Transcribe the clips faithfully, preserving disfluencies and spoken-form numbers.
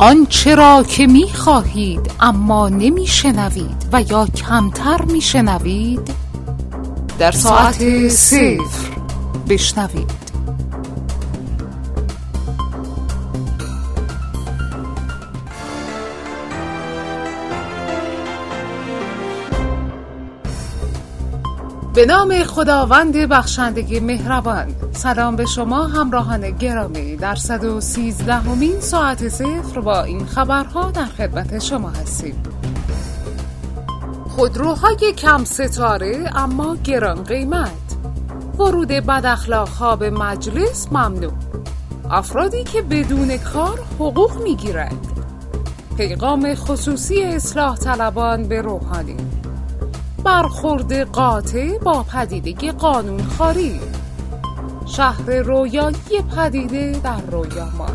آنچه را که می خواهید اما نمی شنوید و یا کمتر می شنوید در ساعت صفر بشنوید. به نام خداوند بخشنده مهربان. سلام به شما همراهان گرامی. در صد و سیزدهمین ساعت صفر با این خبرها در خدمت شما هستیم. خودروهای کم ستاره اما گران قیمت. ورود بداخلاق‌ها به مجلس ممنوع. افرادی که بدون کار حقوق میگیرند. پیغام خصوصی اصلاح طلبان به روحانی. برخورد قاطع با پدیده قانونخواری. شهر رویایی پدیده در رویامان.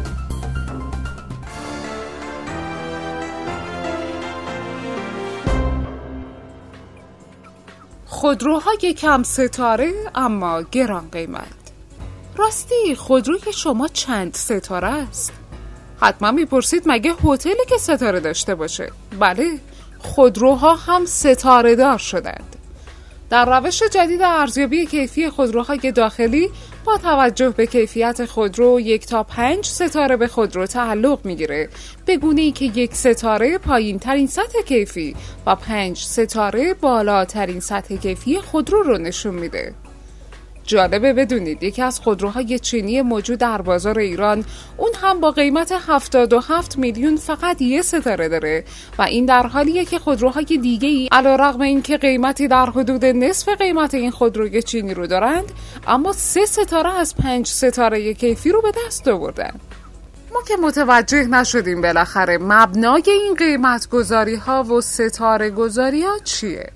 خودروهای کم ستاره اما گران قیمت. راستی خودروی شما چند ستاره است؟ حتما میپرسید مگه هتلی که ستاره داشته باشه؟ بله، خودروها هم ستاره دار شدند. در روش جدید ارزیابی کیفی خودروهای داخلی با توجه به کیفیت خودرو یک تا پنج ستاره به خودرو تعلق میگیره، به گونه‌ای که یک ستاره پایین ترین سطح کیفی و پنج ستاره بالاترین سطح کیفی خودرو رو نشون میده. جالبه بدونید یکی از خودروهای چینی موجود در بازار ایران، اون هم با قیمت هفتاد و هفت میلیون فقط یه ستاره داره و این در حالیه که خودروهای دیگه‌ای علیرغم اینکه قیمتی در حدود نصف قیمت این خودروی چینی رو دارند، اما سه ستاره از پنج ستاره کیفی رو به دست آوردن. ما که متوجه نشدیم بالاخره مبنای این قیمت گذاری ها و ستاره گذاری ها چیه؟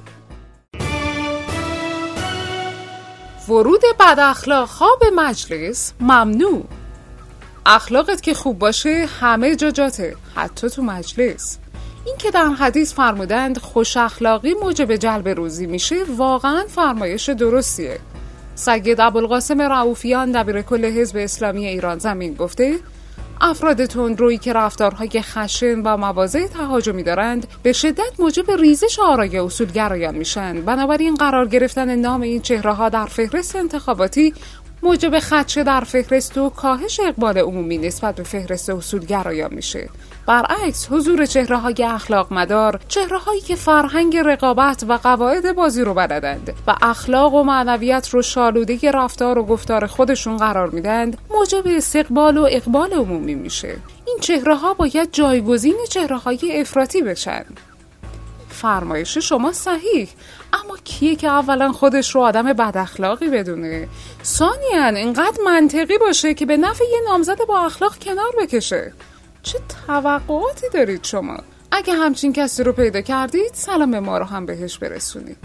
ورود بداخلاق‌ها به مجلس ممنوع. اخلاقت که خوب باشه همه جا جاته، حتی تو مجلس. این که در حدیث فرمودند خوش اخلاقی موجب جلب روزی میشه واقعا فرمایش درستیه. سید ابوالقاسم رؤوفیان دبیر کل حزب اسلامی ایران زمین گفته افراد تندرویی که رفتارهای خشن و مواضع تهاجمی دارند به شدت موجب ریزش آرای اصولگرایان میشن. بنابراین قرار گرفتن نام این چهره‌ها در فهرست انتخاباتی موجب خدشه در فهرست و کاهش اقبال عمومی نسبت به فهرست اصولگرایان میشه. برعکس حضور چهره‌های اخلاق مدار، چهره‌هایی که فرهنگ رقابت و قواعد بازی رو بلدند و اخلاق و معنویت رو شالوده رفتار و گفتار خودشون قرار میدند، موجب استقبال و اقبال عمومی میشه. این چهره‌ها باید جایگزین چهره‌های افراطی بشن. فرمایش شما صحیح، اما کیه که اولا خودش رو آدم بد اخلاقی بدونه؟ ثانیاً اینقدر منطقی باشه که به نفع یه نامزد با اخلاق کنار بکشه؟ چه توقعاتی دارید شما؟ اگه همچین کسی رو پیدا کردید سلام ما رو هم بهش برسونید.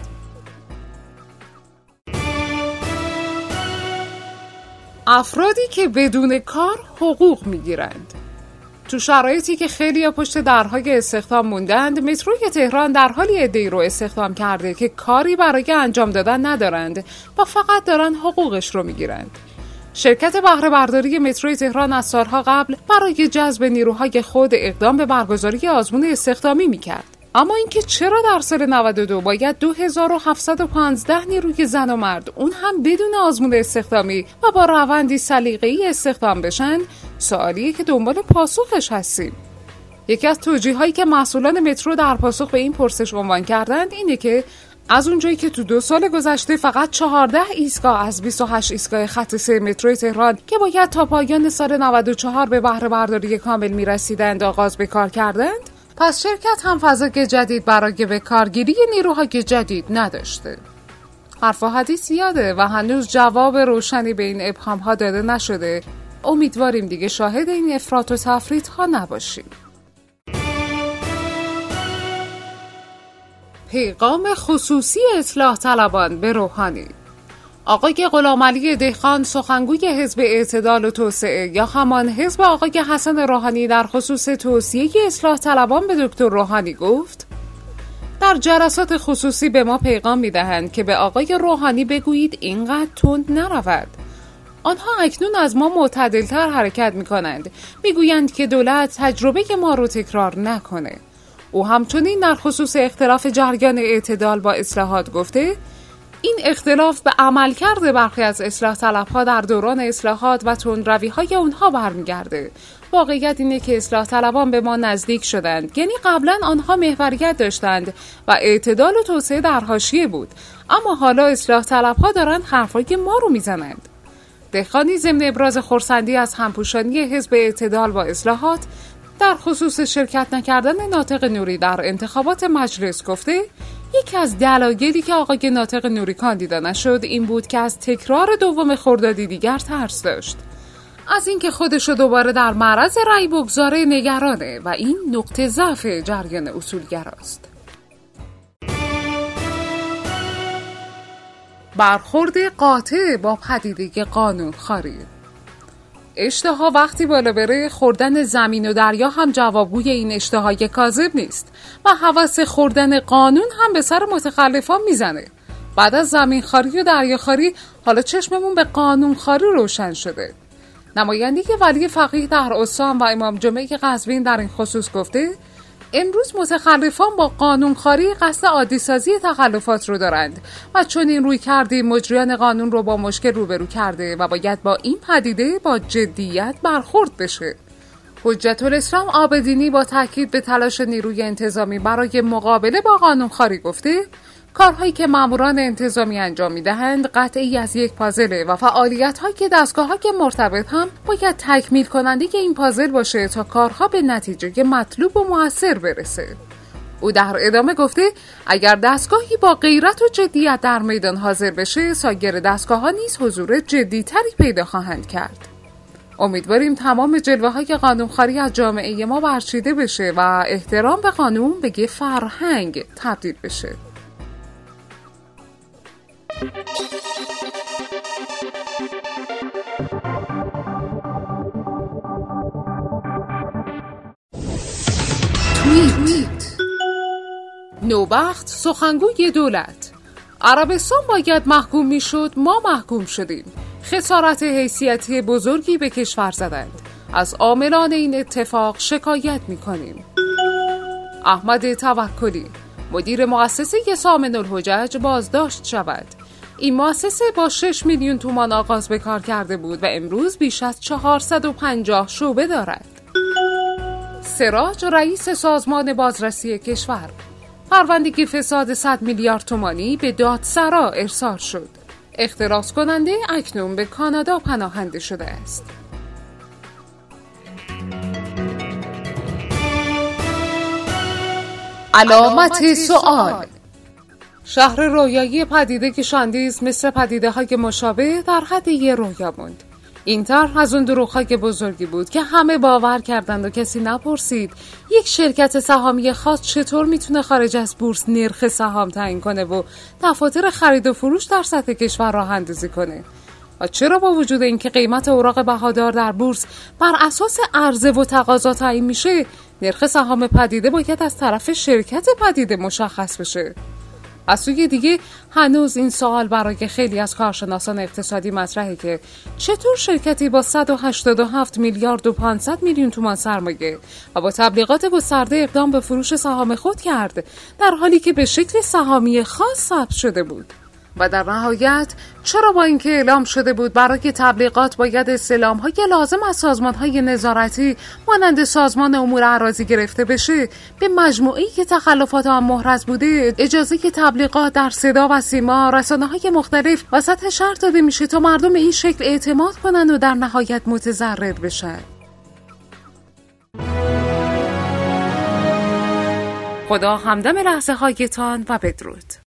افرادی که بدون کار حقوق میگیرند. تو شرایطی که خیلی پشت درهای استخدام موندند، متروی تهران در حالی عده‌ای رو استخدام کرده که کاری برای انجام دادن ندارند و فقط دارن حقوقش رو میگیرند. شرکت بهره برداری متروی تهران از سالها قبل برای جذب نیروهای خود اقدام به برگزاری آزمون استخدامی میکرد. اما اینکه چرا در سال نود و دو باید دو هزار و هفتصد و پانزده نیروی زن و مرد، اون هم بدون آزمون استخدامی و با روندی سلیقه‌ای استخدام بشن، سوالیه که دنبال پاسخش هستیم. یکی از توجیه‌هایی که مسئولان مترو در پاسخ به این پرسش عنوان کردند اینه که از اونجایی که تو دو سال گذشته فقط چهارده ایستگاه از بیست و هشت ایستگاه خط سه مترو تهران که باید تا پایان سال نود و چهار به بهره برداری کامل میرسیدند آغاز به کار کردند، پس شرکت هم فضای جدید برای به کارگیری نیروهای جدید نداشته. حرف و حدیث زیاده و هنوز جواب روشنی به این ابهام‌ها داده نشده. امیدواریم دیگه شاهد این افراط و تفریط ها نباشیم. پیغام خصوصی اصلاح طلبان به روحانی. آقای غلامعلی دهقان سخنگوی حزب اعتدال و توسعه یا همان حزب آقای حسن روحانی در خصوص توصیه اصلاح طلبان به دکتر روحانی گفت در جلسات خصوصی به ما پیغام میدهند که به آقای روحانی بگویید اینقدر تند نرود. آنها اکنون از ما معتدلتر حرکت می کنند. می گویند که دولت تجربه ما رو تکرار نکنه. او همچنین در خصوص اختلاف جریان اعتدال با اصلاحات گفته این اختلاف به عملکرد برخی از اصلاح طلبها در دوران اصلاحات و تندروی‌های اونها برمیگرده. واقعیت اینه که اصلاح طلبان به ما نزدیک شدند، یعنی قبلا آنها محوریت داشتند و اعتدال و توسعه در حاشیه بود، اما حالا اصلاح طلبها دارن حرفای ما رو میزنند. دهقانی ضمن ابراز خرسندی از همپوشانی حزب اعتدال با اصلاحات در خصوص شرکت نکردن ناطق نوری در انتخابات مجلس گفته یکی از دلایلی که آقای ناطق نوری کاندیدا نشد این بود که از تکرار دوم خردادی دیگر ترس داشت. از اینکه خودشو دوباره در معرض رأی بگذاره نگرانه و این نقطه ضعف جریان اصولگراست. برخورد قاطع با پدیده قانونخواری. اشتها وقتی بالا بره خوردن زمین و دریا هم جوابگوی این اشتهای کاذب نیست و هوس خوردن قانون هم به سر متخلفان میزنه. بعد از زمین خواری و دریا خواری حالا چشممون به قانون خواری روشن شده. نماینده ولی فقیه در استان و امام جمعه قزوین در این خصوص گفته امروز متخلفان با قانونخواری قصد عادی سازی تخلفات رو دارند و چون این روی کرده مجریان قانون رو با مشکل روبرو کرده و باید با این پدیده با جدیت برخورد بشه. حجت الاسلام عابدینی با تاکید به تلاش نیروی انتظامی برای مقابله با قانونخواری گفته کارهایی که ماموران انتظامی انجام میدهند قطعی از یک پازله و فعالیت‌هایی که دستگاه‌ها که مرتبط هم باید تکمیل کننده این پازل باشه تا کارها به نتیجه مطلوب و موثر برسه. او در ادامه گفته اگر دستگاهی با غیرت و جدیت در میدان حاضر بشه سایر دستگاه‌ها نیز حضور جدی‌تری پیدا خواهند کرد. امیدواریم تمام جلوه‌های قانونخواری از جامعه ما برچیده بشه و احترام به قانون به یه فرهنگ تبدیل بشه. توییت نوبخت سخنگوی دولت عربستان باید محکوم می شد ما محکوم شدیم. خسارت حیثیتی بزرگی به کشور زدند. از عاملان این اتفاق شکایت می کنیم. احمد توکلی مدیر مؤسسه سامن الحجج بازداشت شود. این مؤسسه با شش میلیون تومان آغاز به کار کرده بود و امروز بیش از چهارصد و پنجاه شعبه دارد. سراج رئیس سازمان بازرسی کشور پروندگی فساد صد میلیارد تومانی به دادسرا ارسال شد. اختراس کننده اکنون به کانادا پناهنده شده است. علامت سوال. شهر رویایی پدیده شاندیز مثل پدیده های مشابه در حد یه رویا موند. این طرح از اون دروغ‌های بزرگی بود که همه باور کردند و کسی نپرسید یک شرکت سهامی خاص چطور میتونه خارج از بورس نرخ سهام تعیین کنه و دفاتر خرید و فروش در سطح کشور راه اندازی کنه. و چرا با وجود اینکه قیمت اوراق بهادار در بورس بر اساس عرضه و تقاضا تعیین میشه، نرخ سهام پدیده باید از طرف شرکت پدیده مشخص بشه؟ از سوی دیگه هنوز این سوال برای خیلی از کارشناسان اقتصادی مطرحه که چطور شرکتی با صد و هشتاد و هفت میلیارد و پانصد میلیون تومان سرمایه و با تبلیغات گسترده اقدام به فروش سهام خود کرد در حالی که به شکل سهامی خاص ثبت شده بود. و در نهایت چرا با اینکه اعلام شده بود برای تبلیغات باید استعلام‌های لازم از سازمان‌های نظارتی مانند سازمان امور اراضی گرفته بشه، به مجموعه‌ای که تخلفات آن محرز بوده اجازه که تبلیغات در صدا و سیما رسانه‌های مختلف وسط شهر داده میشه تا مردم این شکل اعتماد کنن و در نهایت متضرر بشن. خدا همدم لحظه هایتان و بدرود.